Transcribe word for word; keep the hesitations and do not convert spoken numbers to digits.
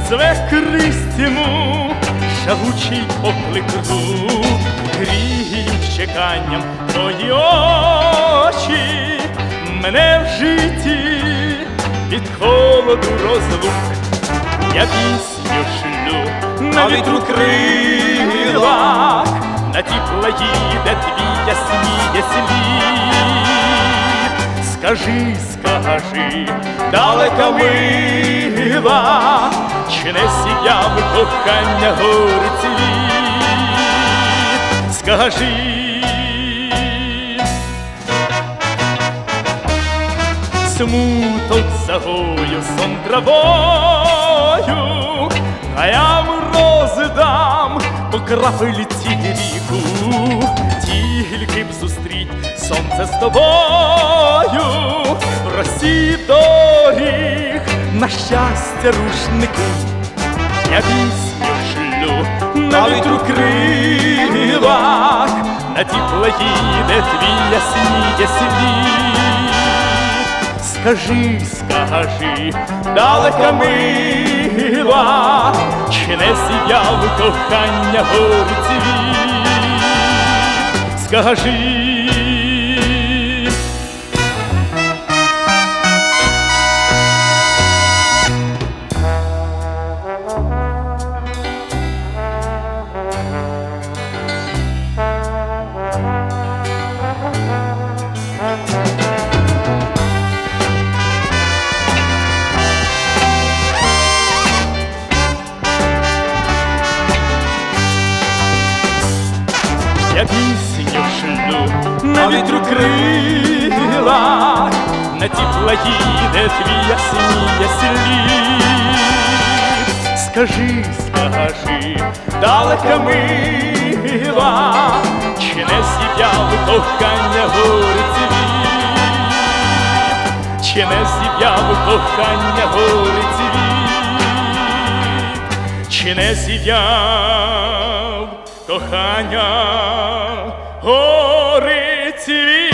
зве кристину, жагучий поклик рук, гріють чеканням твої очі, мене в житті від холоду розлук. Я пісню шлю на вітру крилах, на тіпла їде твій ясніє слід. Скажи, скажи, далека мила, чи не сіяв кохання гори цвіт? Скажи. Смуток загою, сон травою, а я мороз дам по крапельці ріку. Тільки б зустріть сонце з тобою, в росі доріг на щастя рушники. Я пісню шлю на вітру крилах, на тіпла їде твій ясніє світ. Скажи, скажи, далека мила, чи не сіяв кохання гори цвіт? Скажи. Я пісню шлю на вітру крилах, на тіпла їде твій ясніє слід. Скажи, скажи, далека мила, чи не зів'яв кохання гори цвіт? Чи не зів'яв кохання гори цвіт? Чи не зів'яв кохання гори цвіт?